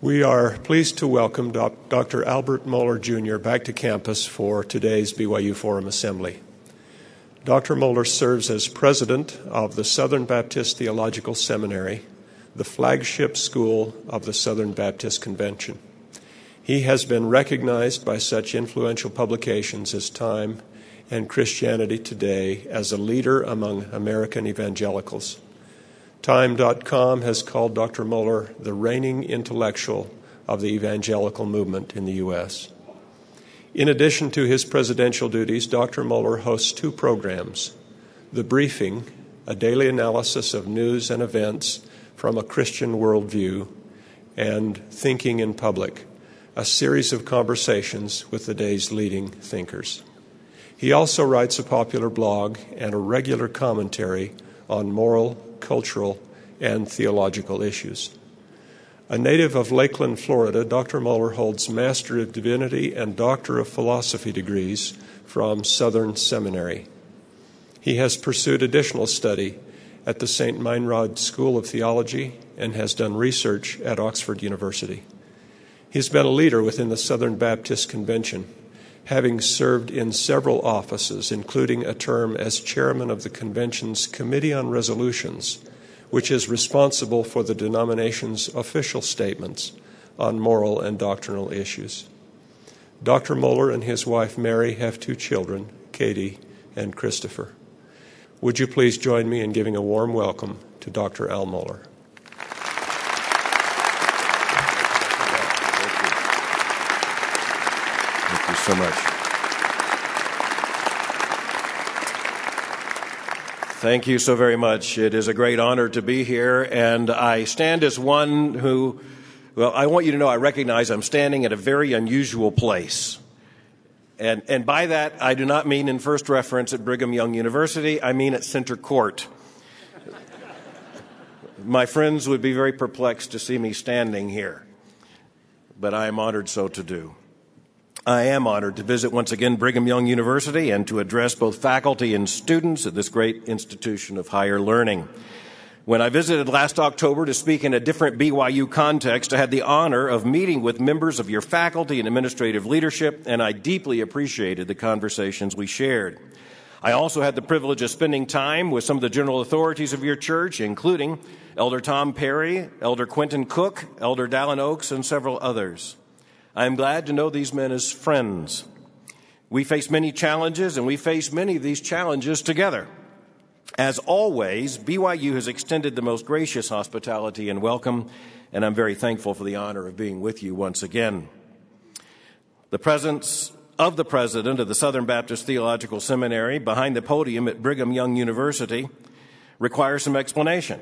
We are pleased to welcome Dr. Albert Mohler, Jr. back to campus for today's BYU Forum Assembly. Dr. Mohler serves as president of the Southern Baptist Theological Seminary, the flagship school of the Southern Baptist Convention. He has been recognized by such influential publications as Time and Christianity Today as a leader among American evangelicals. Time.com has called Dr. Mohler the reigning intellectual of the evangelical movement in the U.S. In addition to his presidential duties, Dr. Mohler hosts two programs: The Briefing, a daily analysis of news and events from a Christian worldview, and Thinking in Public, a series of conversations with the day's leading thinkers. He also writes a popular blog and a regular commentary on moral, cultural, and theological issues. A native of Lakeland, Florida, Dr. Mohler holds Master of Divinity and Doctor of Philosophy degrees from Southern Seminary. He has pursued additional study at the St. Meinrad School of Theology and has done research at Oxford University. He's been a leader within the Southern Baptist Convention, having served in several offices, including a term as chairman of the convention's Committee on Resolutions, which is responsible for the denomination's official statements on moral and doctrinal issues. Dr. Mohler and his wife Mary have two children, Katie and Christopher. Would you please join me in giving a warm welcome to Dr. Al Mohler? Thank you so much. Thank you so very much. It is a great honor to be here, and I stand as one who, well, I want you to know I recognize I'm standing at a very unusual place. And by that, I do not mean in first reference at Brigham Young University, I mean at Center Court. My friends would be very perplexed to see me standing here, but I am honored so to do. I am honored to visit once again Brigham Young University and to address both faculty and students at this great institution of higher learning. When I visited last October to speak in a different BYU context, I had the honor of meeting with members of your faculty and administrative leadership, and I deeply appreciated the conversations we shared. I also had the privilege of spending time with some of the general authorities of your church, including Elder Tom Perry, Elder Quentin Cook, Elder Dallin Oaks, and several others. I am glad to know these men as friends. We face many challenges, and we face many of these challenges together. As always, BYU has extended the most gracious hospitality and welcome, and I'm very thankful for the honor of being with you once again. The presence of the president of the Southern Baptist Theological Seminary behind the podium at Brigham Young University requires some explanation.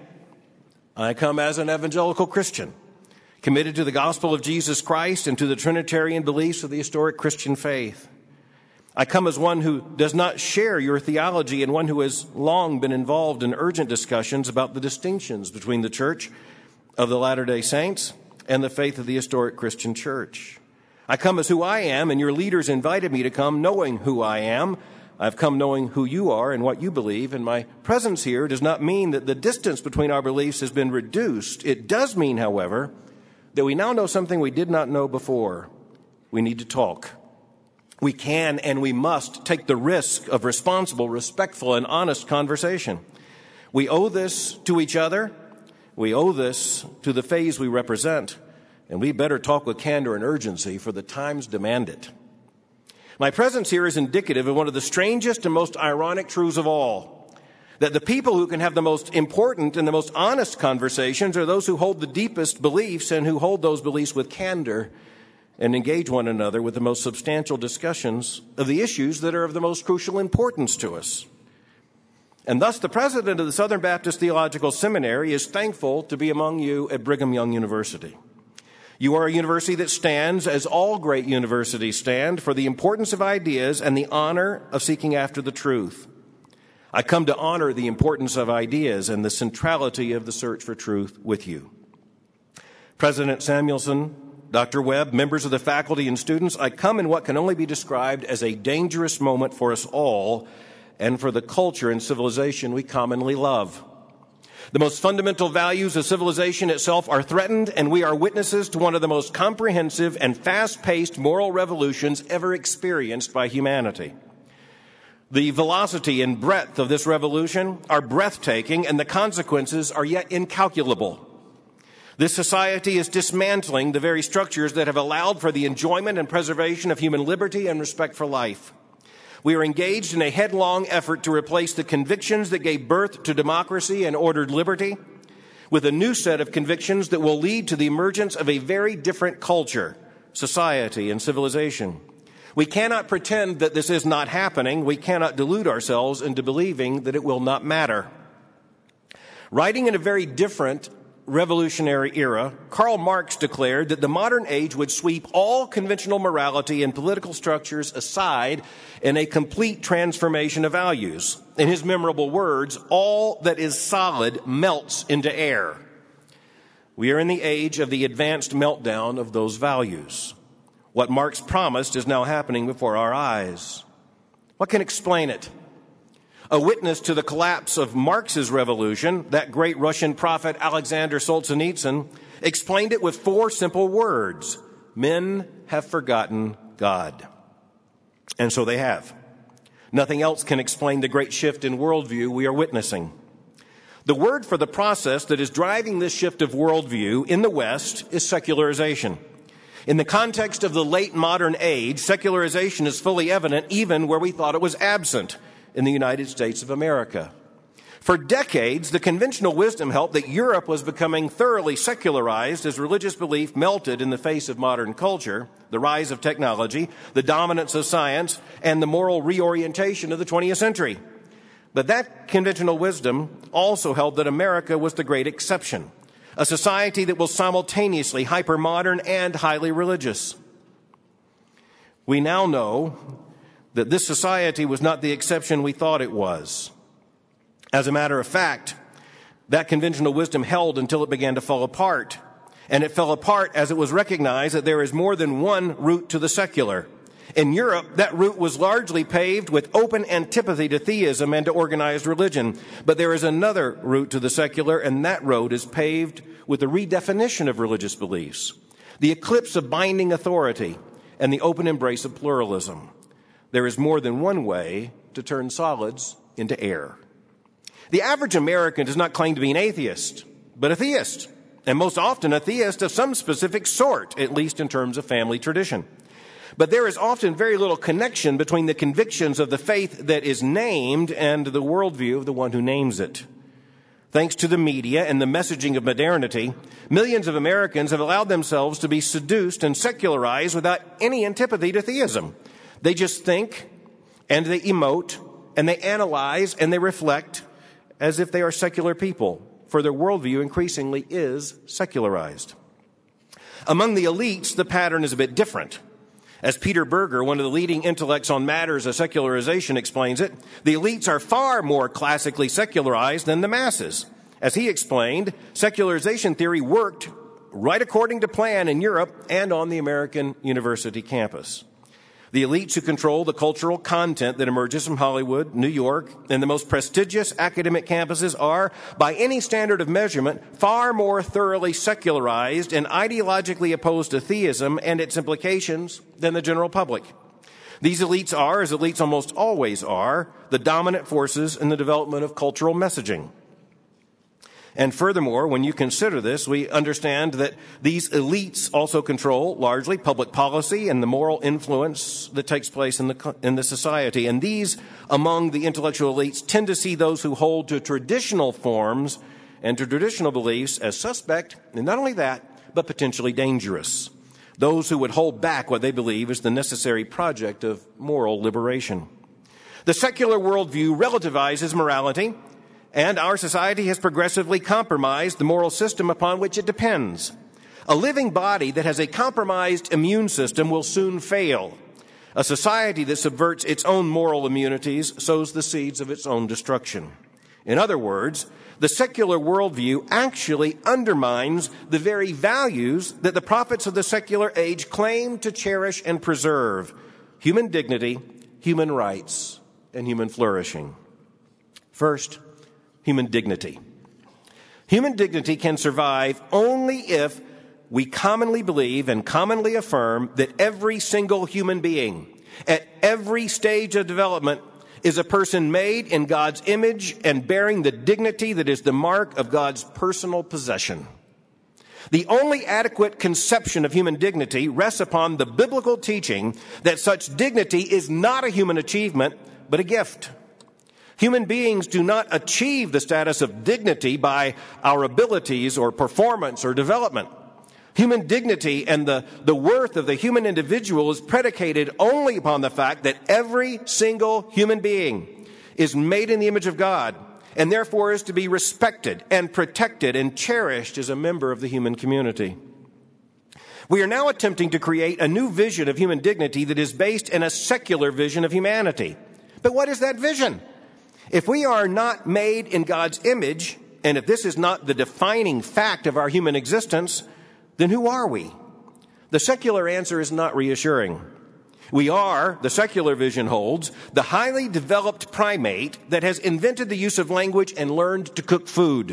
I come as an evangelical Christian, committed to the gospel of Jesus Christ and to the Trinitarian beliefs of the historic Christian faith. I come as one who does not share your theology and one who has long been involved in urgent discussions about the distinctions between the Church of the Latter-day Saints and the faith of the historic Christian Church. I come as who I am, and your leaders invited me to come knowing who I am. I've come knowing who you are and what you believe, and my presence here does not mean that the distance between our beliefs has been reduced. It does mean, however, that we now know something we did not know before. We need to talk. We can and we must take the risk of responsible, respectful, and honest conversation. We owe this to each other. We owe this to the phase we represent. And we better talk with candor and urgency, for the times demand it. My presence here is indicative of one of the strangest and most ironic truths of all: that the people who can have the most important and the most honest conversations are those who hold the deepest beliefs and who hold those beliefs with candor and engage one another with the most substantial discussions of the issues that are of the most crucial importance to us. And thus, the president of the Southern Baptist Theological Seminary is thankful to be among you at Brigham Young University. You are a university that stands, as all great universities stand, for the importance of ideas and the honor of seeking after the truth. I come to honor the importance of ideas and the centrality of the search for truth with you. President Samuelson, Dr. Webb, members of the faculty and students, I come in what can only be described as a dangerous moment for us all and for the culture and civilization we commonly love. The most fundamental values of civilization itself are threatened, and we are witnesses to one of the most comprehensive and fast-paced moral revolutions ever experienced by humanity. The velocity and breadth of this revolution are breathtaking, and the consequences are yet incalculable. This society is dismantling the very structures that have allowed for the enjoyment and preservation of human liberty and respect for life. We are engaged in a headlong effort to replace the convictions that gave birth to democracy and ordered liberty with a new set of convictions that will lead to the emergence of a very different culture, society, and civilization. We cannot pretend that this is not happening. We cannot delude ourselves into believing that it will not matter. Writing in a very different revolutionary era, Karl Marx declared that the modern age would sweep all conventional morality and political structures aside in a complete transformation of values. In his memorable words, all that is solid melts into air. We are in the age of the advanced meltdown of those values. What Marx promised is now happening before our eyes. What can explain it? A witness to the collapse of Marx's revolution, that great Russian prophet Alexander Solzhenitsyn explained it with 4 simple words: men have forgotten God. And so they have. Nothing else can explain the great shift in worldview we are witnessing. The word for the process that is driving this shift of worldview in the West is secularization. In the context of the late modern age, secularization is fully evident even where we thought it was absent, in the United States of America. For decades, the conventional wisdom held that Europe was becoming thoroughly secularized as religious belief melted in the face of modern culture, the rise of technology, the dominance of science, and the moral reorientation of the 20th century. But that conventional wisdom also held that America was the great exception, a society that was simultaneously hyper-modern and highly religious. We now know that this society was not the exception we thought it was. As a matter of fact, that conventional wisdom held until it began to fall apart. And it fell apart as it was recognized that there is more than one route to the secular. In Europe, that route was largely paved with open antipathy to theism and to organized religion. But there is another route to the secular, and that road is paved with a redefinition of religious beliefs, the eclipse of binding authority, and the open embrace of pluralism. There is more than one way to turn solids into air. The average American does not claim to be an atheist, but a theist, and most often a theist of some specific sort, at least in terms of family tradition. But there is often very little connection between the convictions of the faith that is named and the worldview of the one who names it. Thanks to the media and the messaging of modernity, millions of Americans have allowed themselves to be seduced and secularized without any antipathy to theism. They just think, and they emote, and they analyze, and they reflect as if they are secular people, for their worldview increasingly is secularized. Among the elites, the pattern is a bit different. As Peter Berger, one of the leading intellects on matters of secularization, explains it, the elites are far more classically secularized than the masses. As he explained, secularization theory worked right according to plan in Europe and on the American university campus. The elites who control the cultural content that emerges from Hollywood, New York, and the most prestigious academic campuses are, by any standard of measurement, far more thoroughly secularized and ideologically opposed to theism and its implications than the general public. These elites are, as elites almost always are, the dominant forces in the development of cultural messaging. And furthermore, when you consider this, we understand that these elites also control largely public policy and the moral influence that takes place in the society. And these, among the intellectual elites, tend to see those who hold to traditional forms and to traditional beliefs as suspect, and not only that, but potentially dangerous. Those who would hold back what they believe is the necessary project of moral liberation. The secular worldview relativizes morality, and our society has progressively compromised the moral system upon which it depends. A living body that has a compromised immune system will soon fail. A society that subverts its own moral immunities sows the seeds of its own destruction. In other words, the secular worldview actually undermines the very values that the prophets of the secular age claim to cherish and preserve: human dignity, human rights, and human flourishing. First, human dignity. Human dignity can survive only if we commonly believe and commonly affirm that every single human being at every stage of development is a person made in God's image and bearing the dignity that is the mark of God's personal possession. The only adequate conception of human dignity rests upon the biblical teaching that such dignity is not a human achievement, but a gift. Human beings do not achieve the status of dignity by our abilities or performance or development. Human dignity and the worth of the human individual is predicated only upon the fact that every single human being is made in the image of God and therefore is to be respected and protected and cherished as a member of the human community. We are now attempting to create a new vision of human dignity that is based in a secular vision of humanity. But what is that vision? If we are not made in God's image, and if this is not the defining fact of our human existence, then who are we? The secular answer is not reassuring. We are, the secular vision holds, the highly developed primate that has invented the use of language and learned to cook food.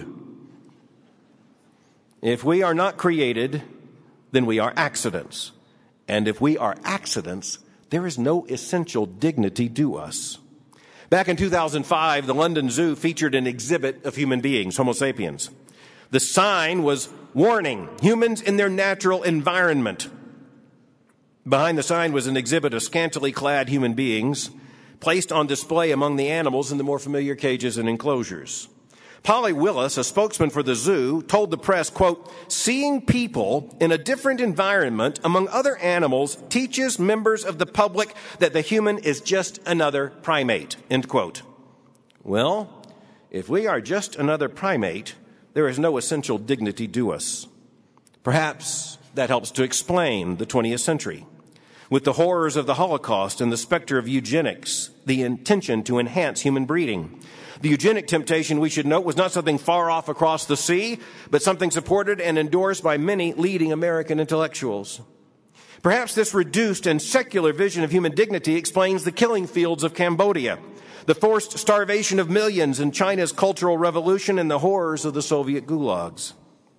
If we are not created, then we are accidents. And if we are accidents, there is no essential dignity due us. Back in 2005, the London Zoo featured an exhibit of human beings, Homo sapiens. The sign was warning, humans in their natural environment. Behind the sign was an exhibit of scantily clad human beings placed on display among the animals in the more familiar cages and enclosures. Polly Willis, a spokesman for the zoo, told the press, quote, "Seeing people in a different environment among other animals teaches members of the public that the human is just another primate," end quote. Well, if we are just another primate, there is no essential dignity due us. Perhaps that helps to explain the 20th century. With the horrors of the Holocaust and the specter of eugenics, the intention to enhance human breeding. The eugenic temptation, we should note, was not something far off across the sea, but something supported and endorsed by many leading American intellectuals. Perhaps this reduced and secular vision of human dignity explains the killing fields of Cambodia, the forced starvation of millions in China's Cultural Revolution, and the horrors of the Soviet gulags.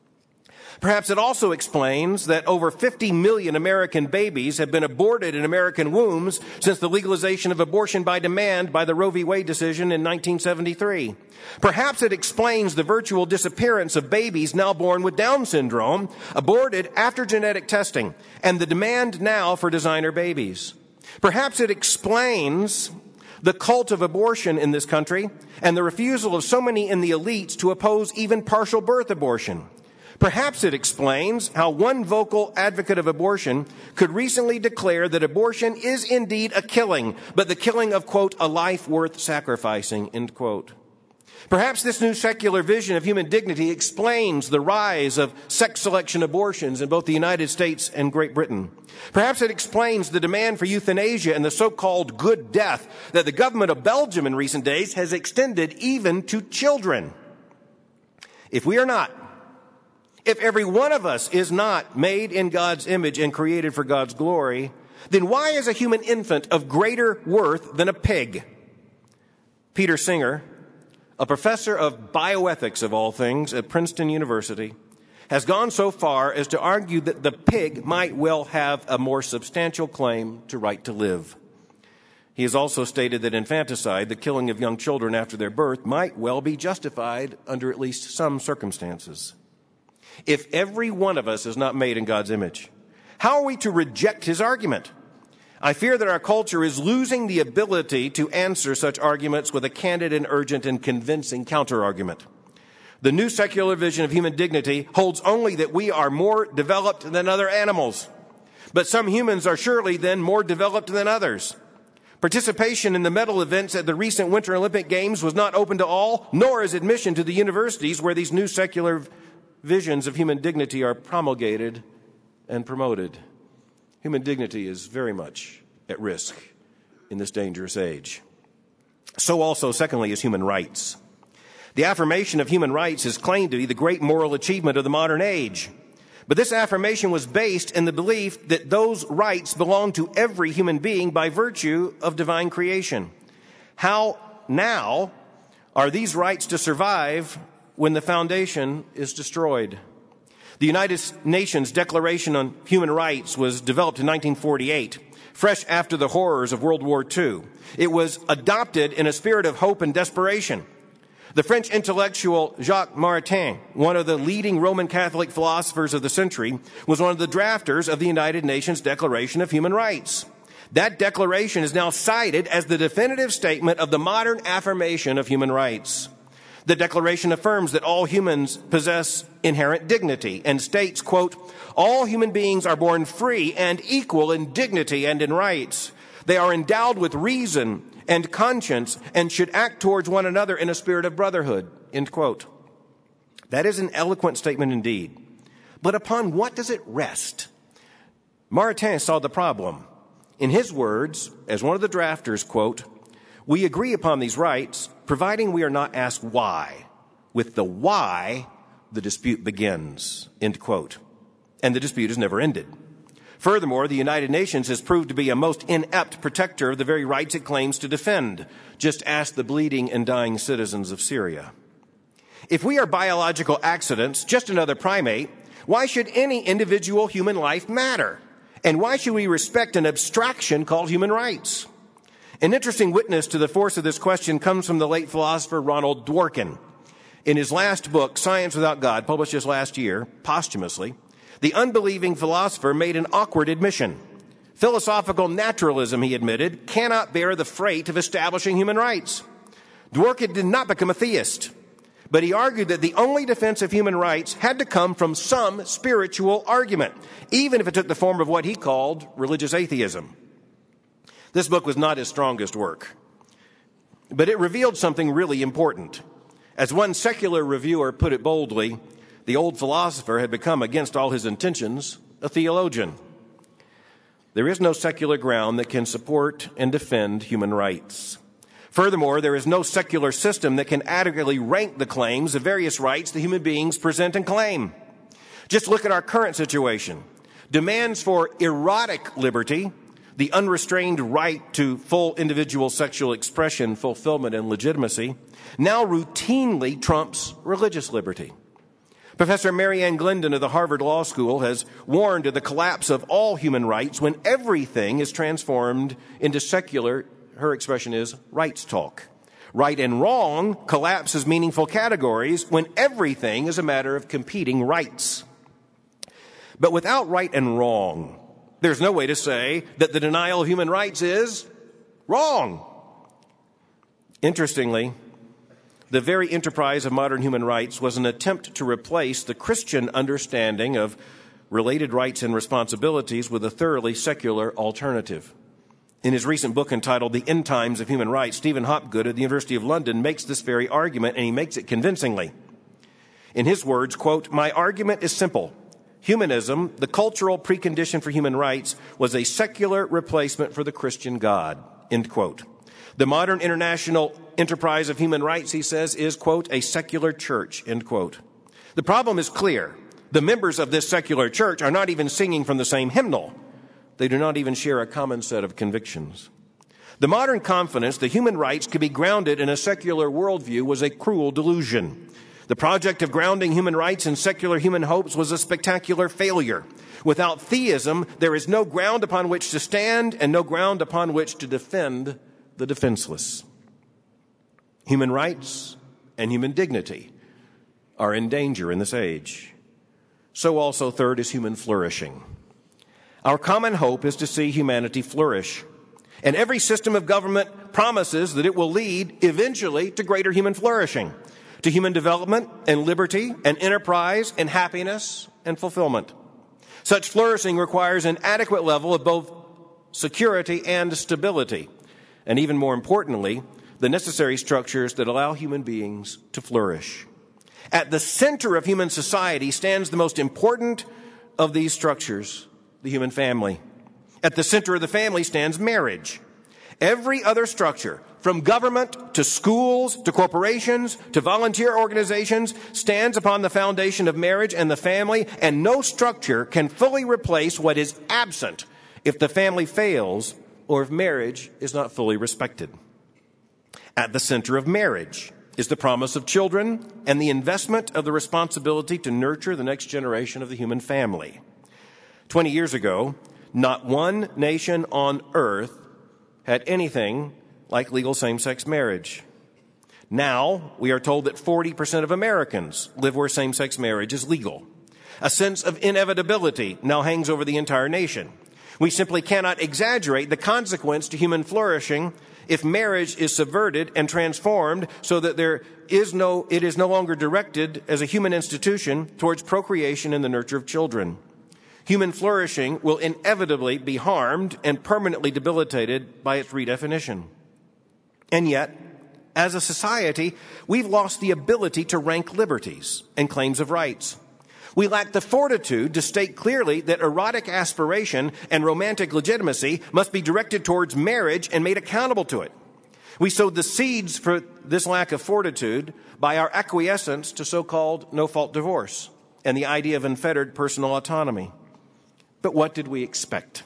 Perhaps it also explains that over 50 million American babies have been aborted in American wombs since the legalization of abortion by demand by the Roe v. Wade decision in 1973. Perhaps it explains the virtual disappearance of babies now born with Down syndrome, aborted after genetic testing, and the demand now for designer babies. Perhaps it explains the cult of abortion in this country and the refusal of so many in the elites to oppose even partial birth abortion. Perhaps it explains how one vocal advocate of abortion could recently declare that abortion is indeed a killing, but the killing of, quote, a life worth sacrificing, end quote. Perhaps this new secular vision of human dignity explains the rise of sex selection abortions in both the United States and Great Britain. Perhaps it explains the demand for euthanasia and the so-called good death that the government of Belgium in recent days has extended even to children. If every one of us is not made in God's image and created for God's glory, then why is a human infant of greater worth than a pig? Peter Singer, a professor of bioethics of all things at Princeton University, has gone so far as to argue that the pig might well have a more substantial claim to right to live. He has also stated that infanticide, the killing of young children after their birth, might well be justified under at least some circumstances. If every one of us is not made in God's image, how are we to reject his argument? I fear that our culture is losing the ability to answer such arguments with a candid and urgent and convincing counterargument. The new secular vision of human dignity holds only that we are more developed than other animals. But some humans are surely then more developed than others. Participation in the medal events at the recent Winter Olympic Games was not open to all, nor is admission to the universities where these new secular visions of human dignity are promulgated and promoted. Human dignity is very much at risk in this dangerous age. So also, secondly, is human rights. The affirmation of human rights is claimed to be the great moral achievement of the modern age. But this affirmation was based in the belief that those rights belong to every human being by virtue of divine creation. How now are these rights to survive when the foundation is destroyed. The United Nations Declaration on Human Rights was developed in 1948, fresh after the horrors of World War II. It was adopted in a spirit of hope and desperation. The French intellectual Jacques Maritain, one of the leading Roman Catholic philosophers of the century, was one of the drafters of the United Nations Declaration of Human Rights. That declaration is now cited as the definitive statement of the modern affirmation of human rights. The Declaration affirms that all humans possess inherent dignity and states, quote, all human beings are born free and equal in dignity and in rights. They are endowed with reason and conscience and should act towards one another in a spirit of brotherhood, end quote. That is an eloquent statement indeed. But upon what does it rest? Maritain saw the problem. In his words, as one of the drafters, quote, we agree upon these rights, providing we are not asked why. With the why, the dispute begins, end quote. And the dispute is never ended. Furthermore, the United Nations has proved to be a most inept protector of the very rights it claims to defend. Just ask the bleeding and dying citizens of Syria. If we are biological accidents, just another primate, why should any individual human life matter? And why should we respect an abstraction called human rights? An interesting witness to the force of this question comes from the late philosopher Ronald Dworkin. In his last book, Science Without God, published just last year, posthumously, the unbelieving philosopher made an awkward admission. Philosophical naturalism, he admitted, cannot bear the freight of establishing human rights. Dworkin did not become a theist, but he argued that the only defense of human rights had to come from some spiritual argument, even if it took the form of what he called religious atheism. This book was not his strongest work, but it revealed something really important. As one secular reviewer put it boldly, the old philosopher had become, against all his intentions, a theologian. There is no secular ground that can support and defend human rights. Furthermore, there is no secular system that can adequately rank the claims of various rights that human beings present and claim. Just look at our current situation. Demands for erotic liberty, the unrestrained right to full individual sexual expression, fulfillment, and legitimacy, now routinely trumps religious liberty. Professor Mary Ann Glendon of the Harvard Law School has warned of the collapse of all human rights when everything is transformed into secular, her expression is, rights talk. Right and wrong collapse as meaningful categories when everything is a matter of competing rights. But without right and wrong, there's no way to say that the denial of human rights is wrong. Interestingly, the very enterprise of modern human rights was an attempt to replace the Christian understanding of related rights and responsibilities with a thoroughly secular alternative. In his recent book entitled The End Times of Human Rights, Stephen Hopgood of the University of London makes this very argument, and he makes it convincingly. In his words, quote, my argument is simple. Humanism, the cultural precondition for human rights, was a secular replacement for the Christian God, end quote. The modern international enterprise of human rights, he says, is, quote, a secular church, end quote. The problem is clear. The members of this secular church are not even singing from the same hymnal. They do not even share a common set of convictions. The modern confidence that human rights could be grounded in a secular worldview was a cruel delusion. The project of grounding human rights in secular human hopes was a spectacular failure. Without theism, there is no ground upon which to stand and no ground upon which to defend the defenseless. Human rights and human dignity are in danger in this age. So also, third, is human flourishing. Our common hope is to see humanity flourish. And every system of government promises that it will lead eventually to greater human flourishing, to human development and liberty and enterprise and happiness and fulfillment. Such flourishing requires an adequate level of both security and stability, and even more importantly, the necessary structures that allow human beings to flourish. At the center of human society stands the most important of these structures, the human family. At the center of the family stands marriage. Every other structure, from government to schools to corporations to volunteer organizations, stands upon the foundation of marriage and the family, and no structure can fully replace what is absent if the family fails or if marriage is not fully respected. At the center of marriage is the promise of children and the investment of the responsibility to nurture the next generation of the human family. 20 years ago, not one nation on earth had anything like legal same-sex marriage. Now, we are told that 40% of Americans live where same-sex marriage is legal. A sense of inevitability now hangs over the entire nation. We simply cannot exaggerate the consequence to human flourishing if marriage is subverted and transformed so that it is no longer directed as a human institution towards procreation and the nurture of children. Human flourishing will inevitably be harmed and permanently debilitated by its redefinition. And yet, as a society, we've lost the ability to rank liberties and claims of rights. We lack the fortitude to state clearly that erotic aspiration and romantic legitimacy must be directed towards marriage and made accountable to it. We sowed the seeds for this lack of fortitude by our acquiescence to so-called no-fault divorce and the idea of unfettered personal autonomy. But what did we expect?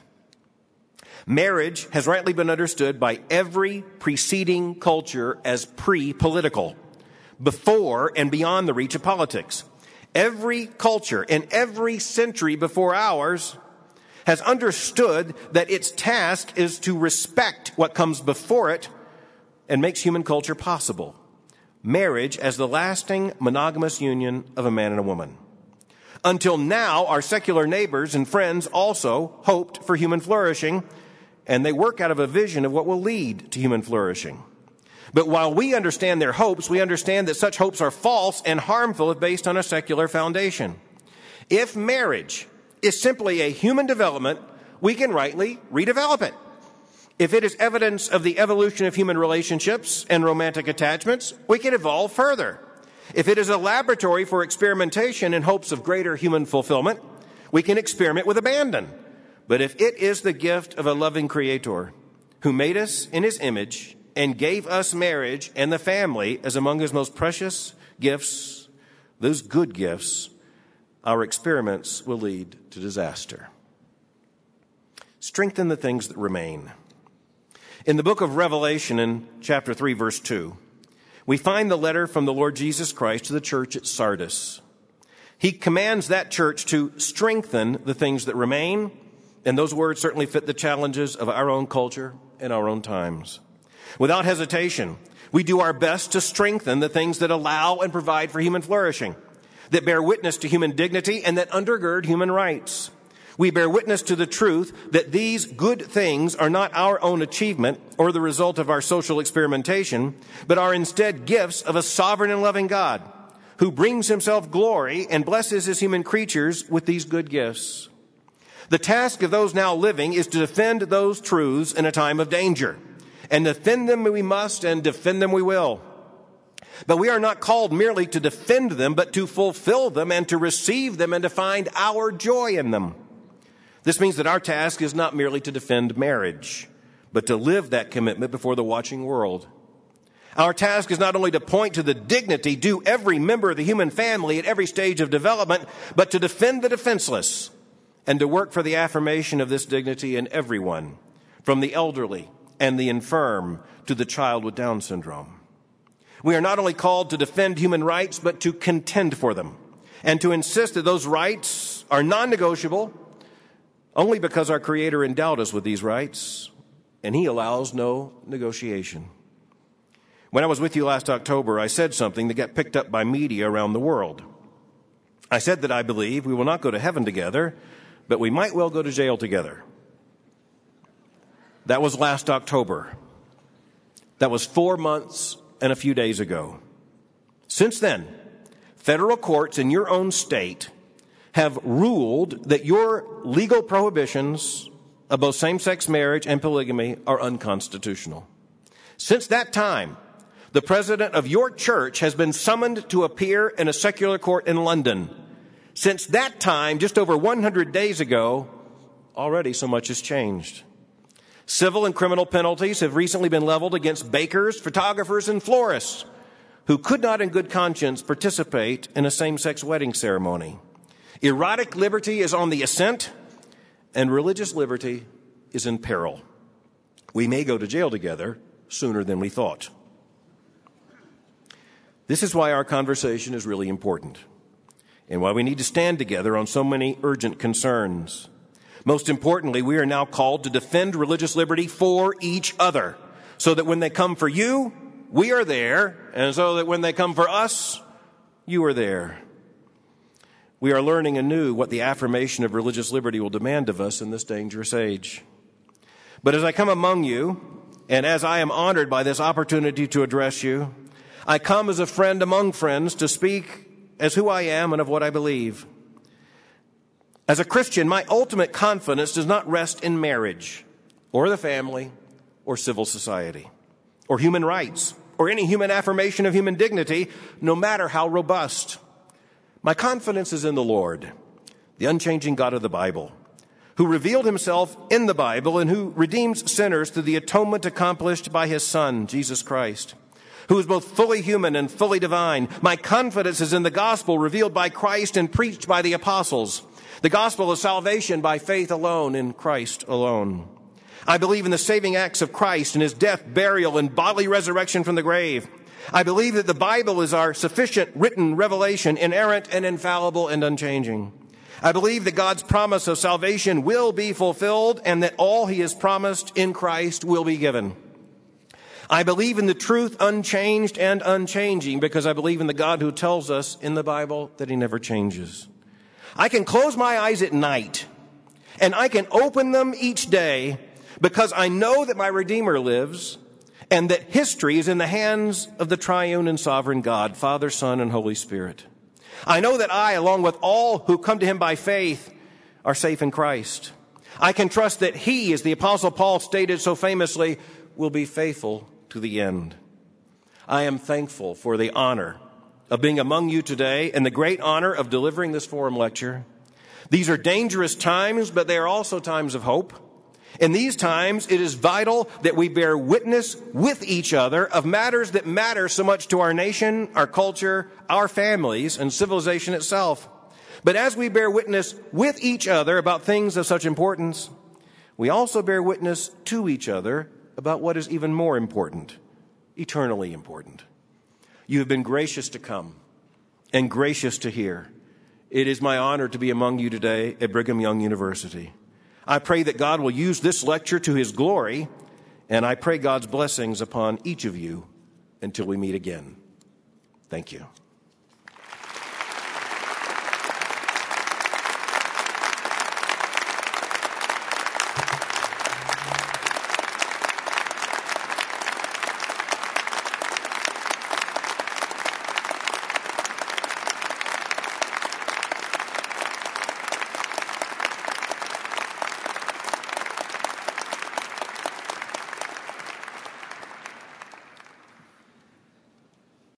Marriage has rightly been understood by every preceding culture as pre-political, before and beyond the reach of politics. Every culture in every century before ours has understood that its task is to respect what comes before it and makes human culture possible. Marriage as the lasting monogamous union of a man and a woman. Until now, our secular neighbors and friends also hoped for human flourishing, and they work out of a vision of what will lead to human flourishing. But while we understand their hopes, we understand that such hopes are false and harmful if based on a secular foundation. If marriage is simply a human development, we can rightly redevelop it. If it is evidence of the evolution of human relationships and romantic attachments, we can evolve further. If it is a laboratory for experimentation in hopes of greater human fulfillment, we can experiment with abandon. But if it is the gift of a loving Creator who made us in His image and gave us marriage and the family as among His most precious gifts, those good gifts, our experiments will lead to disaster. Strengthen the things that remain. In the book of Revelation, in chapter 3, verse 2, we find the letter from the Lord Jesus Christ to the church at Sardis. He commands that church to strengthen the things that remain, and those words certainly fit the challenges of our own culture and our own times. Without hesitation, we do our best to strengthen the things that allow and provide for human flourishing, that bear witness to human dignity and that undergird human rights. We bear witness to the truth that these good things are not our own achievement or the result of our social experimentation, but are instead gifts of a sovereign and loving God who brings Himself glory and blesses His human creatures with these good gifts. The task of those now living is to defend those truths in a time of danger. And defend them we must, and defend them we will. But we are not called merely to defend them, but to fulfill them and to receive them and to find our joy in them. This means that our task is not merely to defend marriage, but to live that commitment before the watching world. Our task is not only to point to the dignity due every member of the human family at every stage of development, but to defend the defenseless and to work for the affirmation of this dignity in everyone, from the elderly and the infirm to the child with Down syndrome. We are not only called to defend human rights, but to contend for them and to insist that those rights are non-negotiable only because our Creator endowed us with these rights and He allows no negotiation. When I was with you last October, I said something that got picked up by media around the world. I said that I believe we will not go to heaven together, but we might well go to jail together. That was last October. That was 4 months and a few days ago. Since then, federal courts in your own state have ruled that your legal prohibitions of both same-sex marriage and polygamy are unconstitutional. Since that time, the president of your church has been summoned to appear in a secular court in London. Since that time, just over 100 days ago, already so much has changed. Civil and criminal penalties have recently been leveled against bakers, photographers, and florists who could not in good conscience participate in a same-sex wedding ceremony. Erotic liberty is on the ascent, and religious liberty is in peril. We may go to jail together sooner than we thought. This is why our conversation is really important and why we need to stand together on so many urgent concerns. Most importantly, we are now called to defend religious liberty for each other, so that when they come for you, we are there, and so that when they come for us, you are there. We are learning anew what the affirmation of religious liberty will demand of us in this dangerous age. But as I come among you, and as I am honored by this opportunity to address you, I come as a friend among friends to speak as who I am and of what I believe. As a Christian, my ultimate confidence does not rest in marriage, or the family, or civil society, or human rights, or any human affirmation of human dignity, no matter how robust. My confidence is in the Lord, the unchanging God of the Bible, who revealed himself in the Bible and who redeems sinners through the atonement accomplished by his Son, Jesus Christ, who is both fully human and fully divine. My confidence is in the gospel revealed by Christ and preached by the apostles, the gospel of salvation by faith alone in Christ alone. I believe in the saving acts of Christ and his death, burial, and bodily resurrection from the grave. I believe that the Bible is our sufficient written revelation, inerrant and infallible and unchanging. I believe that God's promise of salvation will be fulfilled and that all he has promised in Christ will be given. I believe in the truth unchanged and unchanging because I believe in the God who tells us in the Bible that he never changes. I can close my eyes at night and I can open them each day because I know that my Redeemer lives and that history is in the hands of the triune and sovereign God, Father, Son, and Holy Spirit. I know that I, along with all who come to him by faith, are safe in Christ. I can trust that he, as the Apostle Paul stated so famously, will be faithful to the end. I am thankful for the honor of being among you today and the great honor of delivering this forum lecture. These are dangerous times, but they are also times of hope. In these times, it is vital that we bear witness with each other of matters that matter so much to our nation, our culture, our families, and civilization itself. But as we bear witness with each other about things of such importance, we also bear witness to each other about what is even more important, eternally important. You have been gracious to come and gracious to hear. It is my honor to be among you today at Brigham Young University. I pray that God will use this lecture to his glory, and I pray God's blessings upon each of you until we meet again. Thank you.